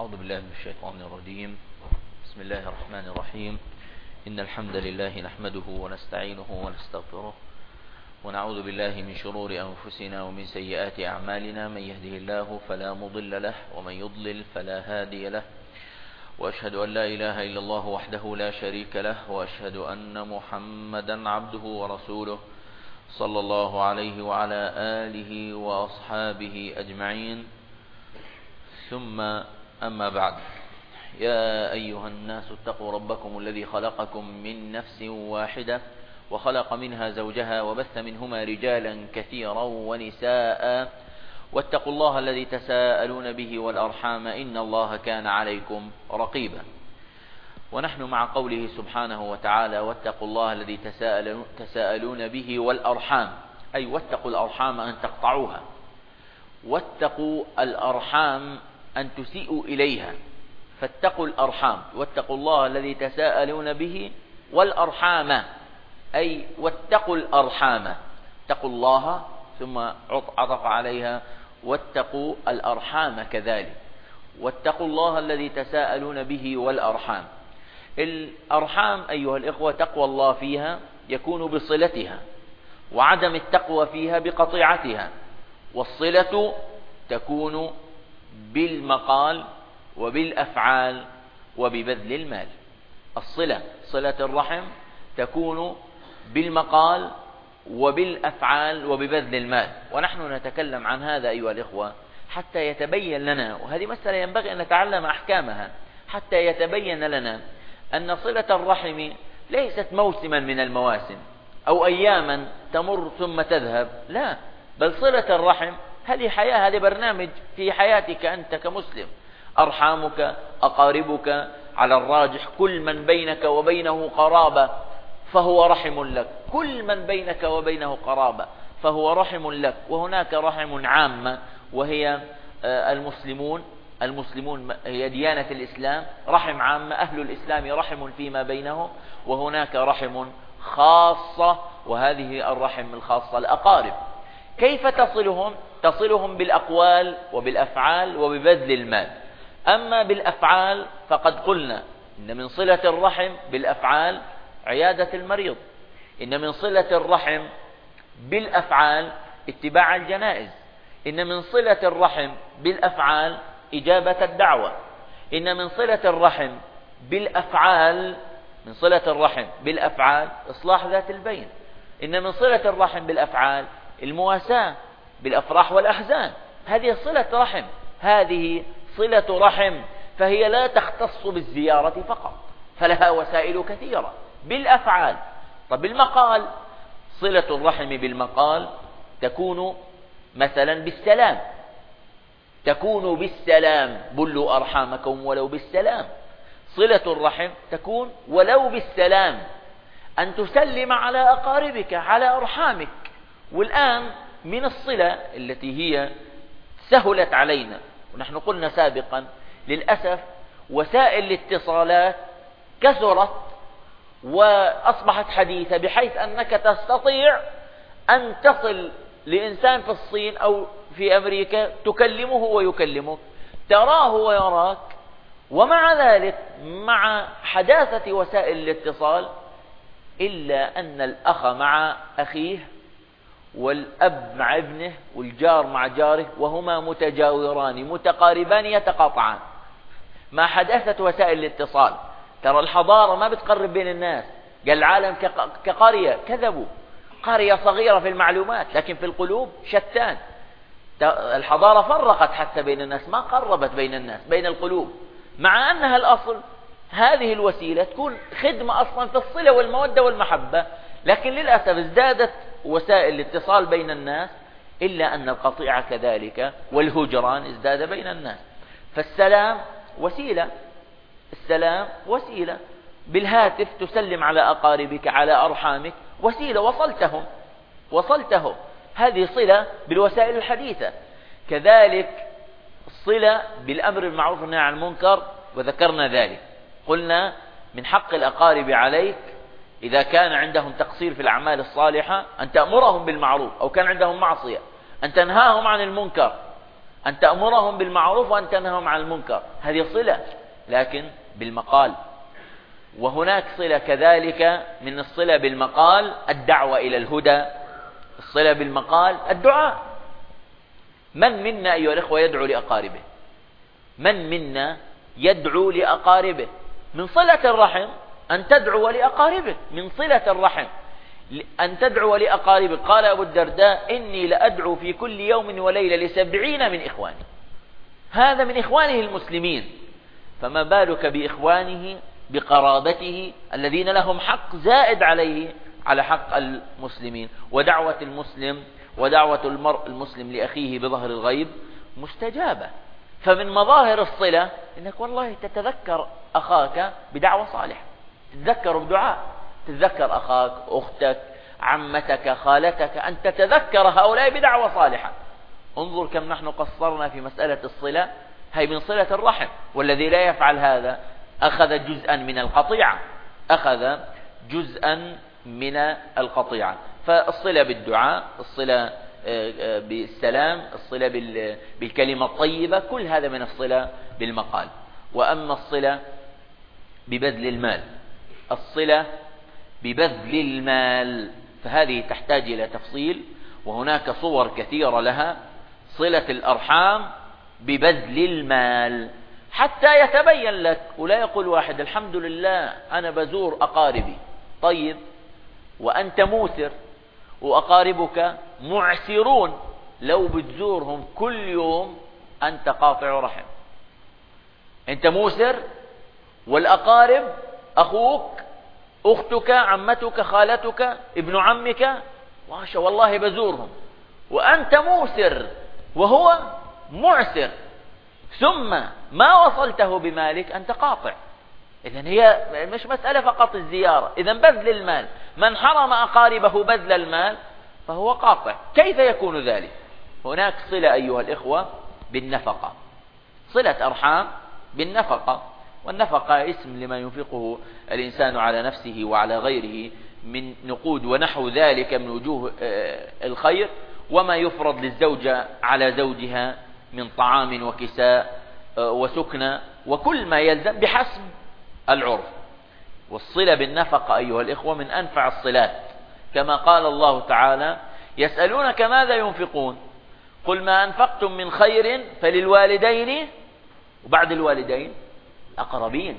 أعوذ بالله من الشيطان الرجيم. بسم الله الرحمن الرحيم. إن الحمد لله نحمده ونستعينه ونستغفره ونعوذ بالله من شرور أنفسنا ومن سيئات أعمالنا. من يهده الله فلا مضل له ومن يضلل فلا هادي له، وأشهد أن لا إله إلا الله وحده لا شريك له، وأشهد أن محمدا عبده ورسوله صلى الله عليه وعلى آله وأصحابه أجمعين. ثم أما بعد، يا أيها الناس اتقوا ربكم الذي خلقكم من نفس واحدة وخلق منها زوجها وبث منهما رجالا كثيرا ونساء، واتقوا الله الذي تساءلون به والأرحام إن الله كان عليكم رقيبا. ونحن مع قوله سبحانه وتعالى: واتقوا الله الذي تساءلون به والأرحام، أي واتقوا الأرحام أن تقطعوها، واتقوا الأرحام أن تسيئوا إليها، فاتقوا الأرحام. واتقوا الله الذي تساءلون به والأرحام، أي واتقوا الأرحام، اتقوا الله ثم عطف عليها واتقوا الأرحام كذلك. واتقوا الله الذي تساءلون به والأرحام. الأرحام أيها الإخوة تقوى الله فيها يكون بصلتها، وعدم التقوى فيها بقطيعتها. والصلة تكون بالمقال وبالأفعال وببذل المال. الصلة، صلة الرحم، تكون بالمقال وبالأفعال وببذل المال. ونحن نتكلم عن هذا أيها الإخوة حتى يتبين لنا، وهذه مسألة ينبغي أن نتعلم أحكامها، حتى يتبين لنا أن صلة الرحم ليست موسما من المواسم أو أياما تمر ثم تذهب، لا، بل صلة الرحم هذه حياة، هذا برنامج في حياتك أنت كمسلم. أرحامك، أقاربك، على الراجح كل من بينك وبينه قرابة فهو رحم لك، كل من بينك وبينه قرابة فهو رحم لك. وهناك رحم عامة وهي المسلمون هي ديانة الإسلام، رحم عامة، أهل الإسلام رحم فيما بينهم. وهناك رحم خاصة، وهذه الرحم الخاصة الأقارب. كيف تصلهم؟ تصلهم بالأقوال وبالأفعال وببذل المال. أما بالأفعال فقد قلنا إن من صلة الرحم بالأفعال عيادة المريض، إن من صلة الرحم بالأفعال اتباع الجنائز، إن من صلة الرحم بالأفعال إجابة الدعوة، إن من صلة الرحم بالأفعال، من صلة الرحم بالأفعال إصلاح ذات البين، إن من صلة الرحم بالأفعال المواساة بالأفراح والأحزان. هذه صلة رحم، هذه صلة رحم، فهي لا تختص بالزيارة فقط، فلها وسائل كثيرة بالأفعال. طب بالمقال، صلة الرحم بالمقال تكون مثلا بالسلام، تكون بالسلام، بلوا أرحامكم ولو بالسلام. صلة الرحم تكون ولو بالسلام، أن تسلم على أقاربك، على أرحامك. والآن من الصلة التي هي سهلت علينا، ونحن قلنا سابقا للأسف وسائل الاتصالات كثرت وأصبحت حديثة، بحيث أنك تستطيع أن تصل لإنسان في الصين أو في أمريكا تكلمه ويكلمك، تراه ويراك. ومع ذلك مع حداثة وسائل الاتصال، إلا أن الأخ مع أخيه، والأب مع ابنه، والجار مع جاره، وهما متجاوران متقاربان يتقاطعان. مع حداثة وسائل الاتصال ترى الحضارة ما بتقرب بين الناس، قال العالم كقرية، كذبوا، قرية صغيرة في المعلومات لكن في القلوب شتان. الحضارة فرقت حتى بين الناس، ما قربت بين الناس، بين القلوب، مع أنها الأصل هذه الوسيلة تكون خدمة أصلا في الصلة والمودة والمحبة. لكن للأسف ازدادت وسائل الاتصال بين الناس، إلا أن القطيعة كذلك والهجران ازداد بين الناس. فالسلام وسيلة، السلام وسيلة، بالهاتف تسلم على أقاربك، على أرحامك، وسيلة، وصلتهم. هذه صلة بالوسائل الحديثة. كذلك صلة بالأمر بالمعروف والنهي عن المنكر، وذكرنا ذلك، قلنا من حق الأقارب عليك إذا كان عندهم تقصير في الأعمال الصالحة أن تأمرهم بالمعروف، أو كان عندهم معصية أن تنهاهم عن المنكر. أن تأمرهم بالمعروف وأن تنههم عن المنكر، هذه صلة لكن بالمقال. وهناك صلة كذلك من الصلة بالمقال الدعوة إلى الهدى، الصلة بالمقال الدعاء. من منا أيها الإخوة يدعو لأقاربه؟ من منا يدعو لأقاربه؟ من صلة الرحم أن تدعو لأقاربك، من صلة الرحم أن تدعو لأقاربك. قال أبو الدرداء: إني لأدعو في كل يوم وليلة ل70 من إخواني. هذا من إخوانه المسلمين، فما بالك بإخوانه بقرابته الذين لهم حق زائد عليه على حق المسلمين. ودعوة المسلم ودعوة المرء المسلم لأخيه بظهر الغيب مستجابة. فمن مظاهر الصلة إنك والله تتذكر أخاك بدعوة صالحة، تتذكر بدعاء، تتذكر أخاك، أختك، عمتك، خالتك، أن تتذكر هؤلاء بدعوة صالحة. انظر كم نحن قصرنا في مسألة الصلة، هي من صلة الرحم. والذي لا يفعل هذا أخذ جزءا من القطيعة، أخذ جزءا من القطيعة. فالصلة بالدعاء، الصلة بالسلام، الصلة بالكلمة الطيبة، كل هذا من الصلة بالمقال. وأما الصلة ببذل المال، الصلة ببذل المال فهذه تحتاج إلى تفصيل، وهناك صور كثيرة لها. صلة الأرحام ببذل المال حتى يتبين لك، ولا يقول واحد الحمد لله أنا بزور أقاربي. طيب وأنت موسر وأقاربك معسرون، لو بتزورهم كل يوم أنت قاطع رحم. أنت موسر والأقارب أخوك، أختك، عمتك، خالتك، ابن عمك، والله بزورهم، وأنت موسر وهو معسر، ثم ما وصلته بمالك، أنت قاطع. إذن هي مش مسألة فقط الزيارة، إذن بذل المال. من حرم أقاربه بذل المال فهو قاطع. كيف يكون ذلك؟ هناك صلة أيها الإخوة بالنفقة، صلة أرحام بالنفقة. والنفقة اسم لما ينفقه الإنسان على نفسه وعلى غيره من نقود ونحو ذلك من وجوه الخير، وما يفرض للزوجة على زوجها من طعام وكساء وسكنى وكل ما يلزم بحسب العرف. والصلة بالنفقة أيها الإخوة من أنفع الصلات، كما قال الله تعالى: يسألونك ماذا ينفقون قل ما أنفقتم من خير فللوالدين، وبعد الوالدين الأقربين،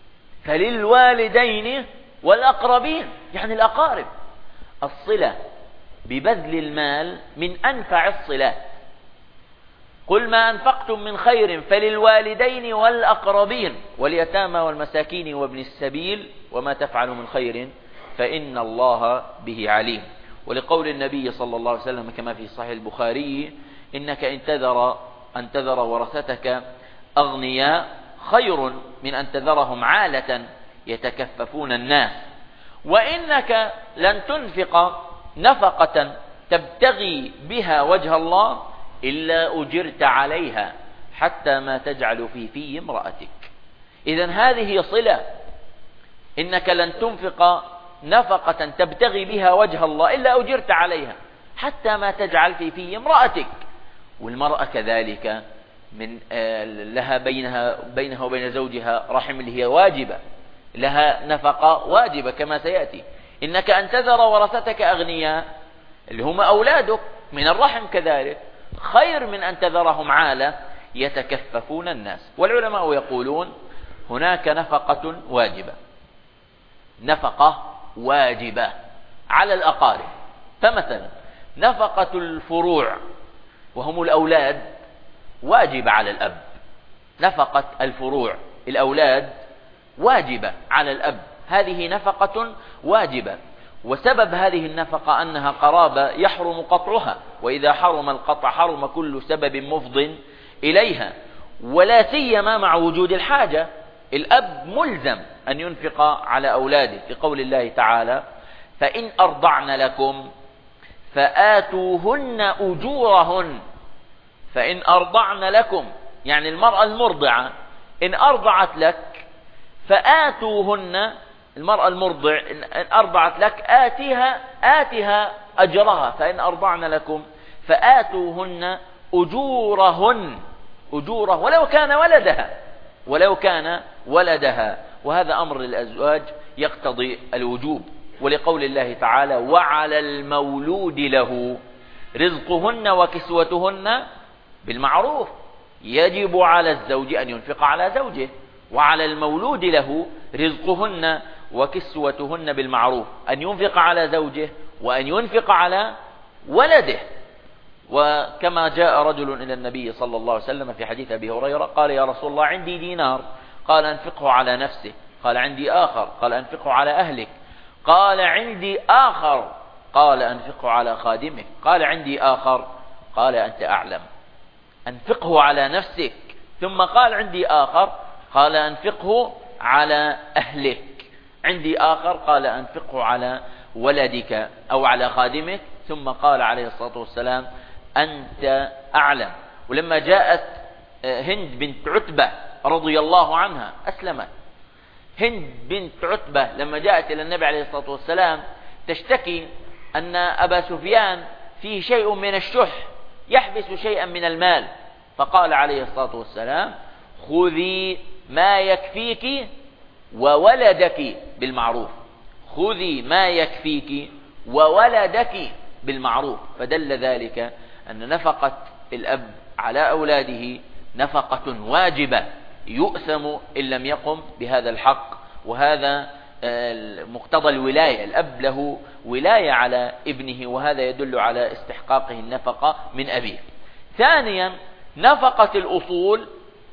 فللوالدين والأقربين، يعني الأقارب. الصلة ببذل المال من أنفع الصلات. قل ما أنفقتم من خير فللوالدين والأقربين واليتامى والمساكين وابن السبيل وما تفعلوا من خير فإن الله به عليم. ولقول النبي صلى الله عليه وسلم كما في صحيح البخاري: إنك أن تذر ورثتك أغنياء خير من أن تذرهم عالة يتكففون الناس، وإنك لن تنفق نفقة تبتغي بها وجه الله إلا أجرت عليها حتى ما تجعل في امرأتك. إذن هذه صلة، إنك لن تنفق نفقة تبتغي بها وجه الله إلا أجرت عليها حتى ما تجعل في امرأتك. والمرأة كذلك من لها بينها وبين زوجها رحم اللي هي واجبة، لها نفقة واجبة كما سيأتي. إنك أن تذر ورثتك أغنياء اللي هم أولادك من الرحم كذلك خير من أن تذرهم عالة يتكففون الناس. والعلماء يقولون هناك نفقة واجبة، نفقة واجبة على الأقارب. فمثلا نفقة الفروع وهم الأولاد واجبة على الأب، نفقة الفروع الأولاد واجبة على الأب، هذه نفقة واجبة. وسبب هذه النفقة أنها قرابة يحرم قطعها، وإذا حرم القطع حرم كل سبب مفض إليها، ولا سيما مع وجود الحاجة. الأب ملزم أن ينفق على أولاده في قول الله تعالى: فإن أرضعن لكم فآتوهن أجورهن. فإن أرضعن لكم يعني المرأة المرضعة إن أرضعت لك فآتوهن، المرأة المرضع إن أرضعت لك آتها أجرها. فإن أرضعن لكم فآتوهن أجوره ولو كان ولدها. وهذا أمر للأزواج يقتضي الوجوب، ولقول الله تعالى: وعلى المولود له رزقهن وكسوتهن بالمعروف. يجب على الزوج أن ينفق على زوجه، وعلى المولود له رزقهن وكسوتهن بالمعروف، أن ينفق على زوجه وأن ينفق على ولده. وكما جاء رجل إلى النبي صلى الله عليه وسلم في حديث أبي هريرة قال: يا رسول الله، عندي دينار. قال: أنفقه على نفسه. قال: عندي آخر. قال: أنفقه على أهلك. قال: عندي آخر. قال: أنفقه على خادمك. قال: عندي آخر. قال: أنت أعلم، أنفقه على نفسك. ثم قال: عندي آخر. قال: أنفقه على أهلك. عندي آخر. قال: أنفقه على ولدك أو على خادمك. ثم قال عليه الصلاة والسلام: أنت أعلم. ولما جاءت هند بنت عتبة رضي الله عنها، أسلمت هند بنت عتبة لما جاءت إلى النبي عليه الصلاة والسلام تشتكي أن أبا سفيان فيه شيء من الشح، يحبس شيئا من المال. فقال عليه الصلاة والسلام: خذي ما يكفيك وولدك بالمعروف. خذي ما يكفيك وولدك بالمعروف. فدل ذلك أن نفقة الأب على أولاده نفقة واجبة، يؤثم إن لم يقم بهذا الحق. وهذا مقتضى الولاية، الأب له ولاية على ابنه، وهذا يدل على استحقاقه النفقة من أبيه. ثانيا، نفقة الأصول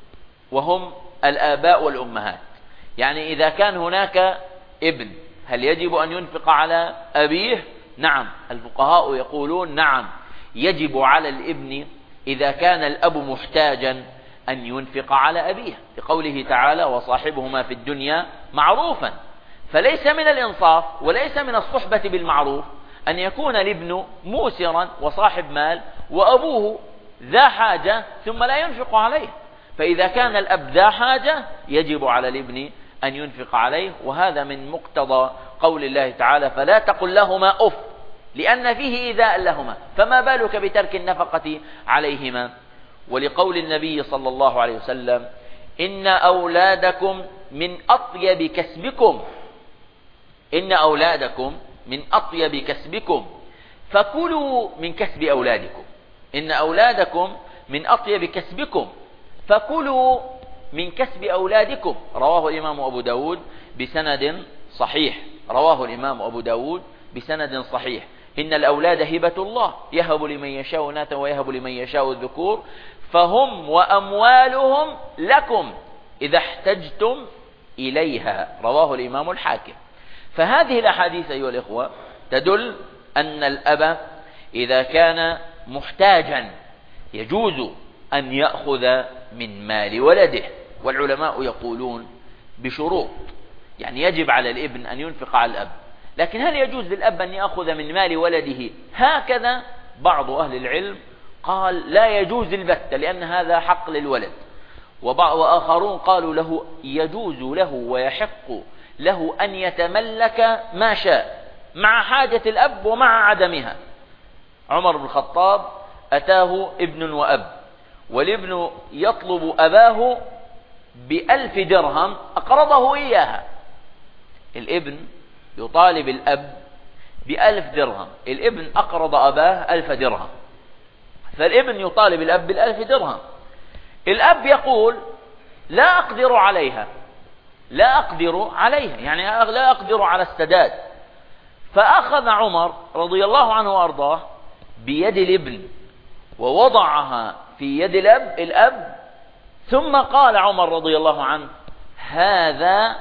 وهم الآباء والأمهات. يعني إذا كان هناك ابن، هل يجب أن ينفق على أبيه؟ نعم، الفقهاء يقولون نعم، يجب على الابن إذا كان الأب محتاجا أن ينفق على أبيه، لقوله تعالى: وصاحبهما في الدنيا معروفا. فليس من الإنصاف وليس من الصحبة بالمعروف أن يكون الابن موسرا وصاحب مال وأبوه ذا حاجة ثم لا ينفق عليه. فإذا كان الأب ذا حاجة يجب على الابن أن ينفق عليه، وهذا من مقتضى قول الله تعالى: فلا تقل لهما أف، لأن فيه إيذاء لهما، فما بالك بترك النفقة عليهما. ولقول النبي صلى الله عليه وسلم: إن أولادكم من أطيب كسبكم، إن أولادكم من أطيب كسبكم فكلوا من كسب أولادكم. إن أولادكم من أطيب كسبكم فكلوا من كسب أولادكم. رواه الإمام أبو داود بسند صحيح. رواه الإمام أبو داود بسند صحيح. إن الأولاد هبة الله، يهب لمن يشاء إناثا ويهب لمن يشاء الذكور، فهم وأموالهم لكم إذا احتجتم إليها. رواه الإمام الحاكم. فهذه الأحاديث أيها الإخوة تدل أن الأب إذا كان محتاجا يجوز أن يأخذ من مال ولده. والعلماء يقولون بشروط، يعني يجب على الابن أن ينفق على الأب، لكن هل يجوز للأب أن يأخذ من مال ولده هكذا؟ بعض أهل العلم قال لا يجوز البتة، لأن هذا حق للولد. وآخرون قالوا له يجوز له ويحق له أن يتملك ما شاء مع حاجة الأب ومع عدمها. عمر بن الخطاب أتاه ابن وأب، والابن يطلب أباه ب1000 درهم أقرضه إياها. الابن يطالب الأب ب1000 درهم، الابن أقرض أباه 1000 درهم، فالابن يطالب الأب ب1000 درهم. الأب يقول لا أقدر عليها، لا أقدر عليها، يعني لا أقدر على السداد. فأخذ عمر رضي الله عنه وأرضاه بيد الابن ووضعها في يد الأب، ثم قال عمر رضي الله عنه: هذا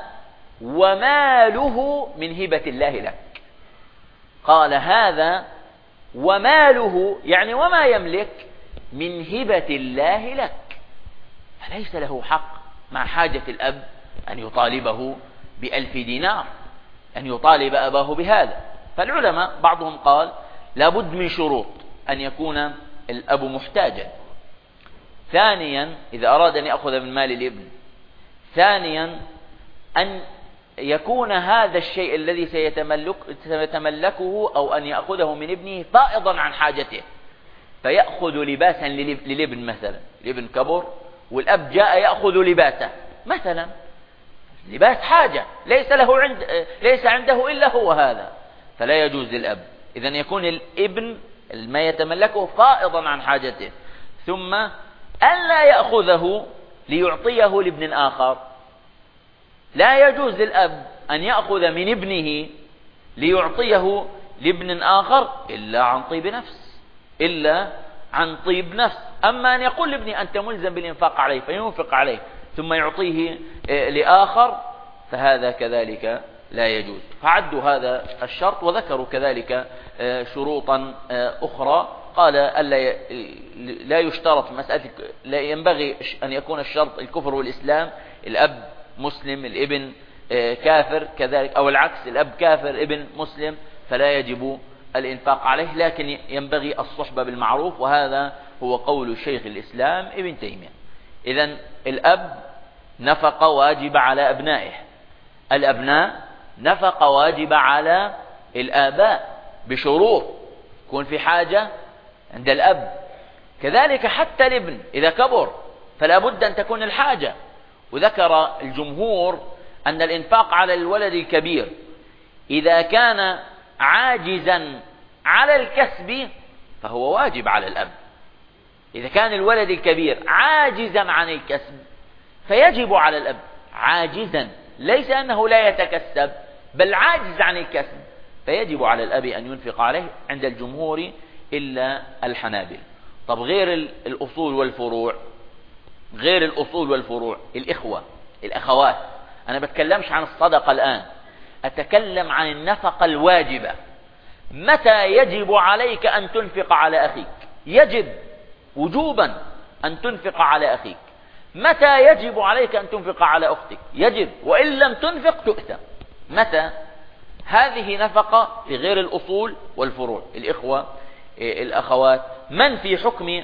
وماله من هبة الله لك. قال: هذا وماله، يعني وما يملك، من هبة الله لك. فليس له حق مع حاجة الأب أن يطالبه ب1000 دينار، أن يطالب أباه بهذا. فالعلماء بعضهم قال لابد من شروط: أن يكون الأب محتاجا، ثانيا إذا أراد أن يأخذ من مال الابن، ثانيا أن يكون هذا الشيء الذي سيتملكه أو أن يأخذه من ابنه فائضا عن حاجته، فيأخذ لباسا للابن مثلا، الابن كبر والأب جاء يأخذ لباسه مثلا، لباس حاجة ليس عنده إلا هو هذا، فلا يجوز للأب. إذن يكون الابن ما يتملكه فائضا عن حاجته، ثم ألا يأخذه ليعطيه لابن آخر. لا يجوز للأب أن يأخذ من ابنه ليعطيه لابن آخر إلا عن طيب نفس. أما أن يقول لابني أنت ملزم بالإنفاق عليه فينفق عليه ثم يعطيه لآخر، فهذا كذلك لا يجوز. فعدوا هذا الشرط، وذكروا كذلك شروطا أخرى. قال لا يشترط مسألة، لا ينبغي أن يكون الشرط الكفر والإسلام، الأب مسلم الابن كافر كذلك، أو العكس، الأب كافر ابن مسلم، فلا يجب الإنفاق عليه، لكن ينبغي الصحبة بالمعروف، وهذا هو قول شيخ الإسلام ابن تيمية. إذن الأب نفقة واجبة على أبنائه، الأبناء نفقة واجبة على الآباء بشروط، يكون في حاجة عند الأب، كذلك حتى الابن إذا كبر فلا بد أن تكون الحاجة. وذكر الجمهور أن الإنفاق على الولد الكبير إذا كان عاجزا على الكسب فهو واجب على الأب. إذا كان الولد الكبير عاجزا عن الكسب فيجب على الأب، عاجزا، ليس أنه لا يتكسب بل عاجز عن الكسب، فيجب على الأب أن ينفق عليه عند الجمهور إلا الحنابلة. طب غير الأصول والفروع، الإخوة الأخوات، أنا بتكلمش عن الصدقة الآن، أتكلم عن النفقة الواجبة. متى يجب عليك أن تنفق على أخيك؟ يجب وجوبا أن تنفق على أخيك. متى يجب عليك أن تنفق على أختك؟ يجب، وإن لم تنفق تؤثم. متى؟ هذه نفقة في غير الأصول والفروع، الإخوة الأخوات. من في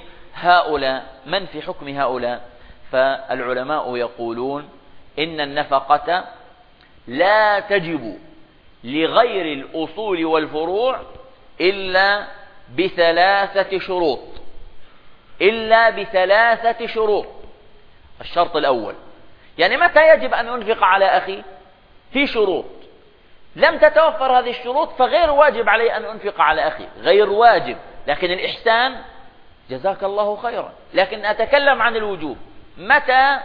حكم هؤلاء؟ فالعلماء يقولون إن النفقة لا تجب لغير الأصول والفروع إلا بثلاثة شروط. الشرط الأول، يعني متى يجب أن أنفق على أخي؟ في شروط، لم تتوفر هذه الشروط فغير واجب علي أن أنفق على أخي، غير واجب، لكن الإحسان جزاك الله خيرا. لكن أتكلم عن الوجوب، متى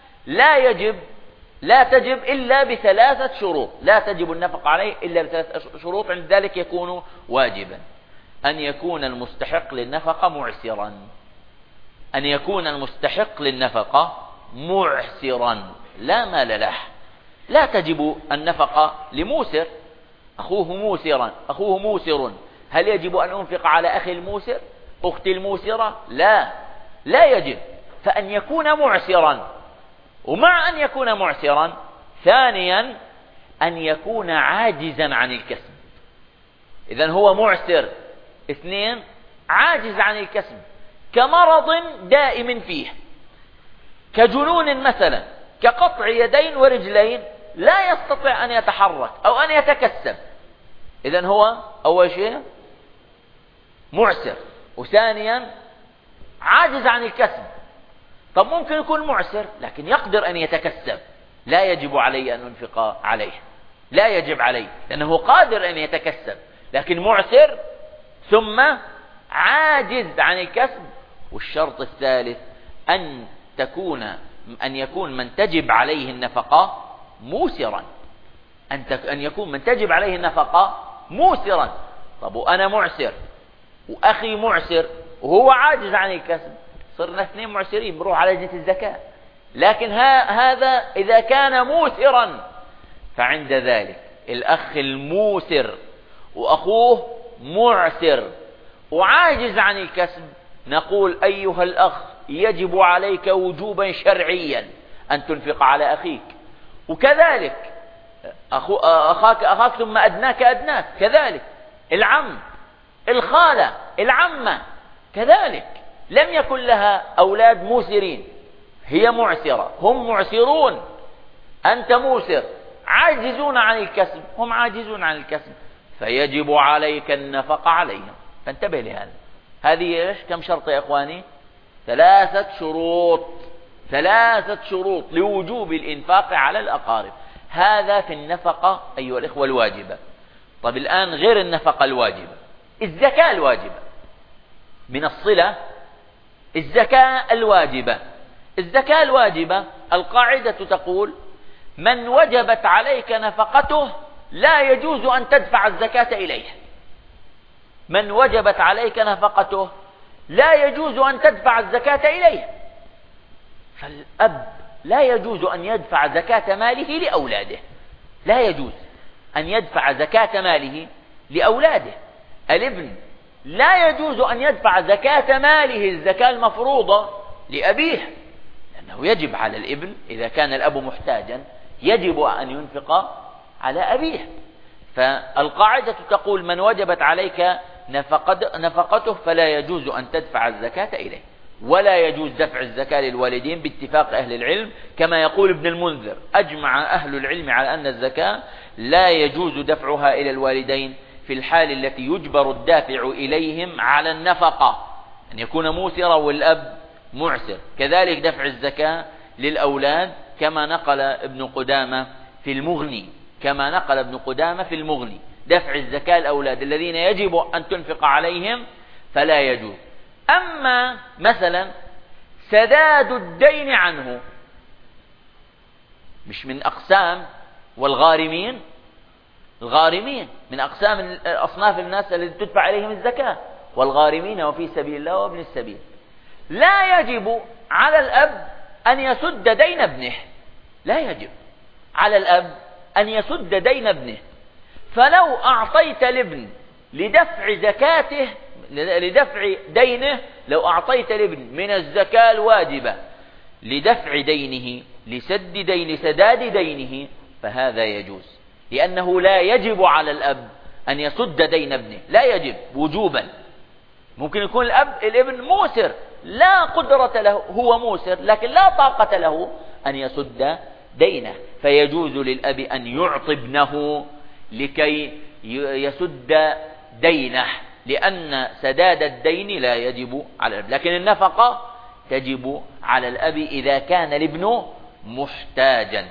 لا تجب إلا بثلاثة شروط، لا تجب النفقة عليه إلا بثلاثة شروط، عند ذلك يكون واجبا. أن يكون المستحق للنفقة معسرا لا مال له. لا تجب النفقة لموسر، أخوه موسر، هل يجب أن أنفق على أخي الموسر، أختي الموسرة؟ لا يجب. فأن يكون معسرا، ومع أن يكون معسرا، ثانيا أن يكون عاجزا عن الكسب. إذن هو معسر، اثنين عاجز عن الكسب، كمرض دائم فيه، كجنون مثلا، كقطع يدين ورجلين، لا يستطيع أن يتحرك أو أن يتكسب. إذن هو أول شيء معسر، وثانيا عاجز عن الكسب. طب ممكن يكون معسر لكن يقدر أن يتكسب، لا يجب علي أن أنفق عليه، لا يجب عليه لأنه قادر أن يتكسب، لكن معسر ثم عاجز عن الكسب. والشرط الثالث أن يكون من تجب عليه النفقة موسرا، أن يكون من تجب عليه النفقة موسرا. طب وأنا معسر وأخي معسر وهو عاجز عن الكسب، صرنا اثنين معسرين، بروح على لجنة الزكاة. لكن هذا إذا كان موسرا، فعند ذلك الأخ الموسر وأخوه معسر وعاجز عن الكسب، نقول أيها الأخ يجب عليك وجوبا شرعيا أن تنفق على أخيك، وكذلك أخاك ثم أدناك كذلك، العم، الخالة، العمة كذلك، لم يكن لها أولاد موسرين، هي معسرة، هم معسرون، أنت موسر، عاجزون عن الكسب، هم عاجزون عن الكسب، فيجب عليك النفقة عليهم. فانتبه لهذا، هذه إيش؟ كم شرط يا إخواني؟ 3 شروط. 3 شروط لوجوب الإنفاق على الأقارب. هذا في النفقة أيها الإخوة الواجبة. طب الآن غير النفقة الواجبة، الزكاة الواجبة من الصلة. الزكاة الواجبة، الزكاة الواجبة القاعدة تقول: من وجبت عليك نفقته لا يجوز أن تدفع الزكاة إليه. من وجبت عليك نفقته لا يجوز أن تدفع الزكاة إليه. فالأب لا يجوز أن يدفع زكاة ماله لأولاده، لا يجوز أن يدفع زكاة ماله لأولاده. الابن لا يجوز أن يدفع زكاة ماله، الزكاة المفروضة، لأبيه، لأنه يجب على الابن إذا كان الأب محتاجا يجب أن ينفق على أبيه. فالقاعدة تقول: من وجبت عليك نفقته فلا يجوز أن تدفع الزكاة إليه. ولا يجوز دفع الزكاة للوالدين باتفاق أهل العلم، كما يقول ابن المنذر: أجمع أهل العلم على أن الزكاة لا يجوز دفعها إلى الوالدين في الحال التي يجبر الدافع إليهم على النفقة، أن يكون موسرا والأب معسر. كذلك دفع الزكاة للأولاد كما نقل ابن قدامة في المغني، كما نقل ابن قدامة في المغني، دفع الزكاة الأولاد الذين يجب أن تنفق عليهم فلا يجوز. أما مثلا سداد الدين عنه، مش من أقسام، والغارمين، الغارمين من أقسام أصناف الناس الذي تدفع عليهم الزكاة، والغارمين وفي سبيل الله وابن السبيل. لا يجب على الأب أن يسد دين ابنه، لا يجب على الأب أن يسد دين ابنه. فلو أعطيت الابن لدفع زكاته، لدفع دينه، لو أعطيت الابن من الزكاة الواجبة لدفع دينه، لسداد دينه، فهذا يجوز، لأنه لا يجب على الأب أن يسد دين ابنه، لا يجب وجوبا. ممكن يكون الابن موسر، لا قدرة له، هو موسر لكن لا طاقة له أن يسد دينه، فيجوز للأب أن يعطي ابنه لكي يسد دينه، لأن سداد الدين لا يجب على الأب، لكن النفقة تجب على الأب إذا كان الابن محتاجا.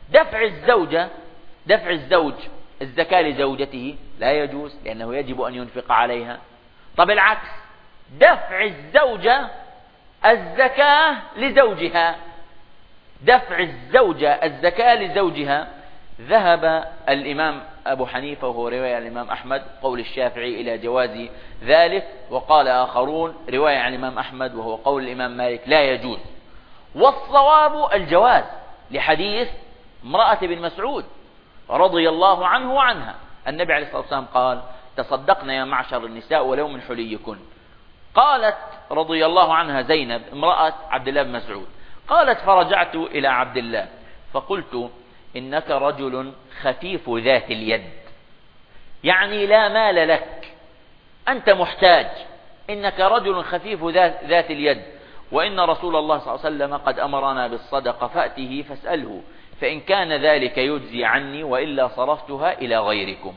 دفع الزوج الزكاة لزوجته لا يجوز، لأنه يجب أن ينفق عليها. طب العكس، دفع الزوجة الزكاة لزوجها، دفع الزوجة الزكاة لزوجها، ذهب الإمام أبو حنيفة وهو رواية عن الإمام أحمد، قول الشافعي، إلى جواز ذلك، وقال آخرون رواية عن الإمام أحمد وهو قول الإمام مالك لا يجوز. والصواب الجواز، لحديث امرأة بن مسعود رضي الله عنه وعنها، النبي عليه الصلاة والسلام قال: تصدقنا يا معشر النساء ولو من حليكن. قالت رضي الله عنها زينب امرأة عبد الله بن مسعود، قالت: فرجعت إلى عبد الله فقلت: إنك رجل خفيف ذات اليد، يعني لا مال لك، أنت محتاج، إنك رجل خفيف ذات اليد، وإن رسول الله صلى الله عليه وسلم قد أمرنا بالصدقة فأته فاسأله، فإن كان ذلك يجزي عني، وإلا صرفتها إلى غيركم.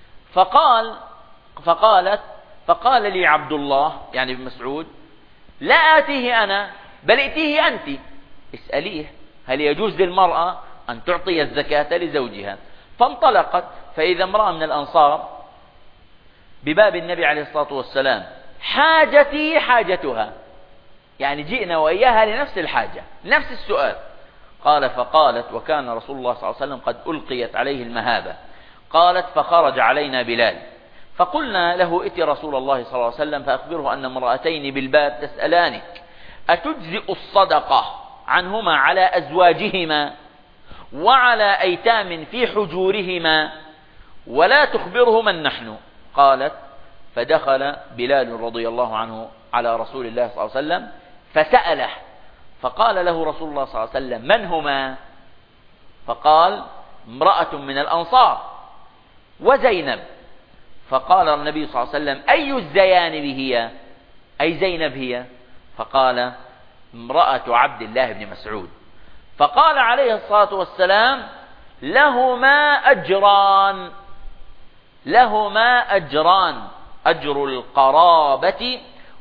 فقال لي عبد الله يعني ابن مسعود: لا آتيه أنا، بل ائتيه أنت، اسأليه هل يجوز للمرأة أن تعطي الزكاة لزوجها. فانطلقت فإذا امرأة من الأنصار بباب النبي عليه الصلاة والسلام، حاجتي حاجتها، يعني جئنا وإياها لنفس الحاجة، نفس السؤال. فقالت: وكان رسول الله صلى الله عليه وسلم قد ألقيت عليه المهابة. قالت: فخرج علينا بلال فقلنا له: ائت رسول الله صلى الله عليه وسلم فأخبره أن امرأتين بالباب تسألانك أتجزئ الصدقة عنهما على أزواجهما وعلى أيتام في حجورهما ولا تخبره من نحن. قالت: فدخل بلال رضي الله عنه على رسول الله صلى الله عليه وسلم فسأله، فقال له رسول الله صلى الله عليه وسلم: من هما؟ فقال: امرأة من الأنصار وزينب. فقال النبي صلى الله عليه وسلم: أي الزيانب هي؟ أي زينب هي؟ فقال: امرأة عبد الله بن مسعود. فقال عليه الصلاة والسلام: لهما أجران، أجر القرابة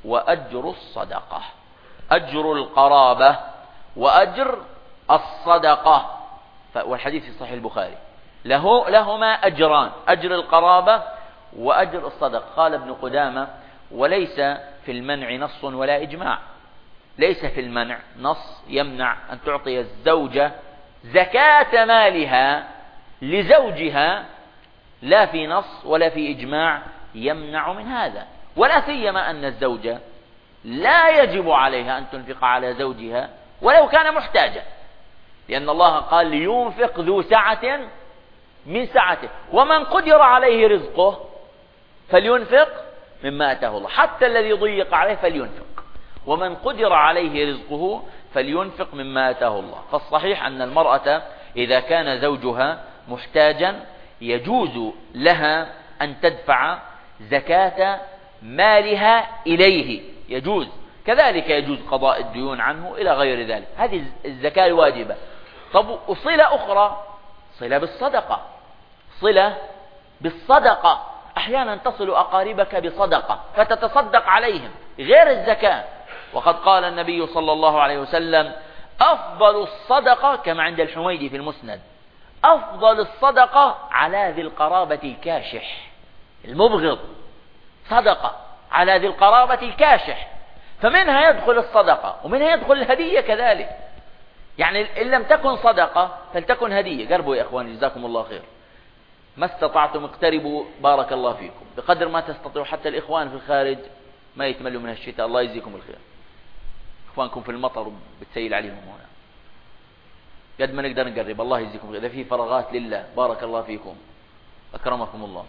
وأجر الصدقة. أجر القرابة وأجر الصدقة، والحديث في صحيح البخاري لهما أجران، أجر القرابة وأجر الصدقة. قال ابن قدامة: وليس في المنع نص ولا إجماع. ليس في المنع نص يمنع أن تعطي الزوجة زكاة مالها لزوجها، لا في نص ولا في إجماع يمنع من هذا، ولا سيما أن الزوجة لا يجب عليها أن تنفق على زوجها ولو كان محتاجا، لأن الله قال: لينفق ذو سعة من سعته، ومن قدر عليه رزقه فلينفق مما آتاه الله. حتى الذي ضيق عليه فلينفق، ومن قدر عليه رزقه فلينفق مما آتاه الله. فالصحيح أن المرأة إذا كان زوجها محتاجا يجوز لها أن تدفع زكاة مالها إليه، يجوز. كذلك يجوز قضاء الديون عنه إلى غير ذلك، هذه الزكاة الواجبة. طب وصلة أخرى، صلة بالصدقة. صلة بالصدقة، أحيانا تصل أقاربك بصدقة فتتصدق عليهم غير الزكاة. وقد قال النبي صلى الله عليه وسلم: أفضل الصدقة، كما عند الحميدي في المسند، أفضل الصدقة على ذي القرابة الكاشح المبغض، صدقة على ذي القرابة الكاشح. فمنها يدخل الصدقة ومنها يدخل الهدية كذلك. يعني إن لم تكن صدقة فلتكن هدية. قربوا يا إخواني، جزاكم الله خير. ما استطعتم اقتربوا بارك الله فيكم بقدر ما تستطيعوا. حتى الإخوان في الخارج ما يتملوا من الشتاء، الله يجزيكم الخير. إخوانكم في المطر بتسيل عليهم هنا، قد ما نقدر نقرب. الله يجزيكم الخير. إذا في فراغات لله بارك الله فيكم أكرمكم الله.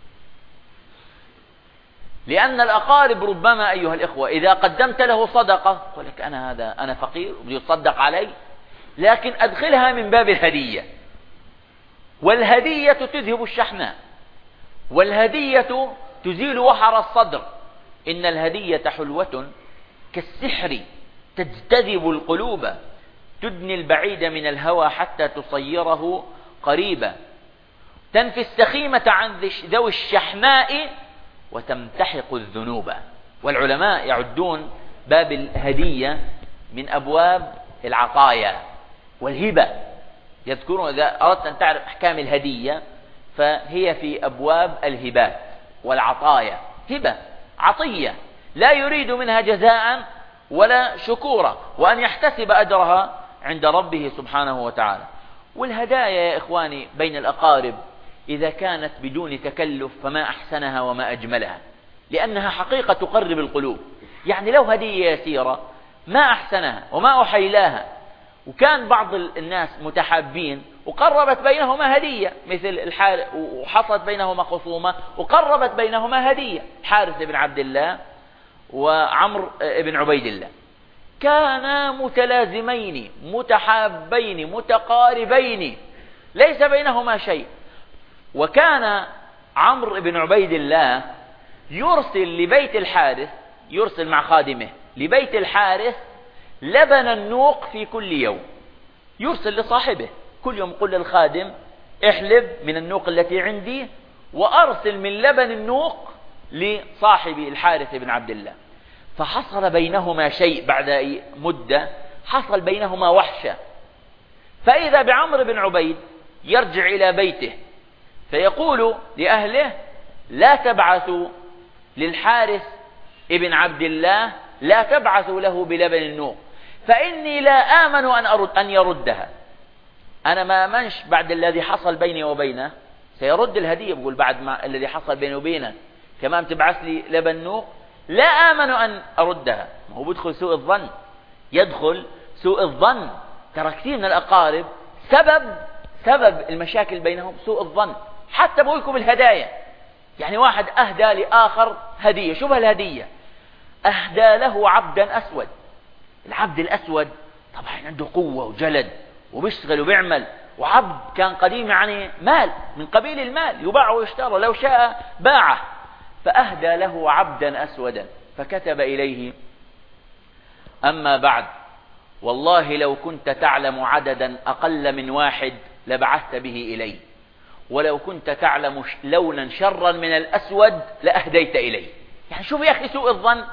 لأن الأقارب ربما أيها الإخوة إذا قدمت له صدقة يقول لك: أنا فقير وبدي يتصدق علي، لكن أدخلها من باب الهدية، والهدية تذهب الشحناء، والهدية تزيل وحر الصدر. إن الهدية حلوة كالسحر تجتذب القلوب، تدني البعيد من الهوى حتى تصيره قريبا، تنفي السخيمة عن ذوي الشحناء وتمتحق الذنوب. والعلماء يعدون باب الهدية من أبواب العطايا والهبة. يذكرون إذا أردت أن تعرف أحكام الهدية فهي في أبواب الهبات والعطايا. هبة عطية لا يريد منها جزاء ولا شكورا، وأن يحتسب أجرها عند ربه سبحانه وتعالى. والهدايا يا إخواني بين الأقارب إذا كانت بدون تكلف فما أحسنها وما أجملها، لأنها حقيقة تقرب القلوب. يعني لو هدية يسيرة ما أحسنها وما أحيلاها. وكان بعض الناس متحابين وقربت بينهما هدية، مثل وحصلت بينهما خصومة وقربت بينهما هدية، حارث بن عبد الله وعمر بن عبيد الله كانا متلازمين متحابين متقاربين ليس بينهما شيء. وكان عمرو بن عبيد الله يرسل لبيت الحارث، يرسل مع خادمه لبيت الحارث لبن النوق في كل يوم، يرسل لصاحبه كل يوم، يقول للخادم: احلب من النوق التي عندي وأرسل من لبن النوق لصاحبي الحارث بن عبد الله. فحصل بينهما شيء بعد مدة، حصل بينهما وحشة. فإذا بعمرو بن عبيد يرجع إلى بيته فيقول لأهله: لا تبعثوا للحارث ابن عبد الله، لا تبعثوا له بلبن النوق، فإني لا آمن أن يردها. أنا ما أمنش بعد الذي حصل بيني وبينه سيرد الهدية. بقول بعد ما الذي حصل بيني وبينه كمان تبعث لي لبن نوق، لا آمن أن أردها. ما هو بدخل سوء الظن، يدخل سوء الظن. ترى كثير من الأقارب سبب المشاكل بينهم سوء الظن. حتى بقولكم الهدايا، يعني واحد أهدى لآخر هدية، شبه الهدية، أهدى له عبدا أسود. العبد الأسود طبعا عنده قوة وجلد وبيشتغل وبيعمل، وعبد كان قديم يعني مال من قبيل المال، يباع ويشترى، لو شاء باعه. فأهدى له عبدا أسودا فكتب إليه: أما بعد، والله لو كنت تعلم عددا أقل من 1 لبعثت به إلي، ولو كنت تعلم لونا شرا من الأسود لأهديت إلي. يعني شوف يا أخي سوء الظن،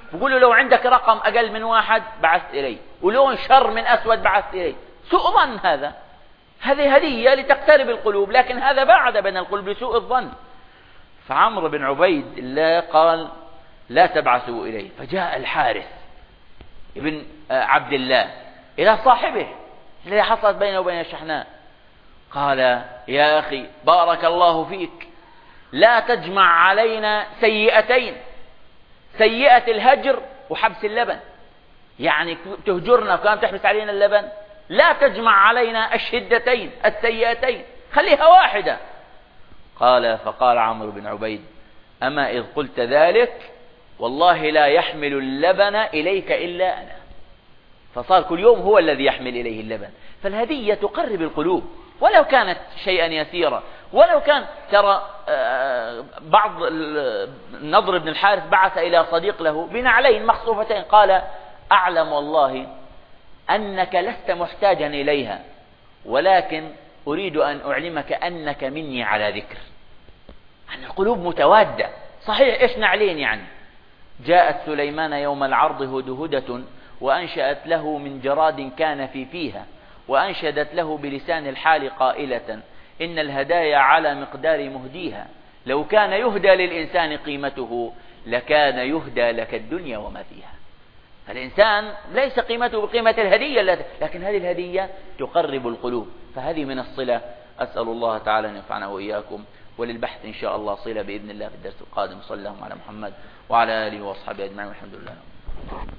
بقول له لو عندك رقم أقل من 1 بعثت إليه، ولون شر من أسود بعثت إليه. سوء ظن هذا. هذه هدية لتقترب القلوب، لكن هذا بعد بين القلوب لسوء الظن. فعمرو بن عبيد الله قال لا تبعثوا إليه. فجاء الحارث ابن عبد الله إلى صاحبه الذي حصلت بينه وبين الشحناء، قال يا أخي بارك الله فيك، لا تجمع علينا سيئتين، سيئة الهجر وحبس اللبن، يعني تهجرنا وكان تحبس علينا اللبن، لا تجمع علينا الشدتين السيئتين، خليها واحدة. فقال عمرو بن عبيد أما إذ قلت ذلك والله لا يحمل اللبن إليك إلا أنا. فصار كل يوم هو الذي يحمل إليه اللبن. فالهدية تقرب القلوب ولو كانت شيئا يسيرا، ولو كان ترى بعض النضر بن الحارث بعث إلى صديق له بنعلين مخصوفتين، قال أعلم والله أنك لست محتاجا إليها، ولكن أريد أن أعلمك أنك مني على ذكر. أن القلوب متوادة. صحيح إيش نعلين يعني؟ جاءت سليمان يوم العرض هدهدة وأنشأت له من جراد كان فيها، وأنشدت له بلسان الحال قائلة إن الهدايا على مقدار مهديها، لو كان يهدى للإنسان قيمته لكان يهدى لك الدنيا وما فيها. فالإنسان ليس قيمته بقيمة الهدية، لكن هذه الهدية تقرب القلوب. فهذه من الصلة. أسأل الله تعالى أن ينفعنا وإياكم، وللبحث إن شاء الله صلة بإذن الله في الدرس القادم. صلى الله على محمد وعلى آله وأصحابه أجمعين والحمد لله.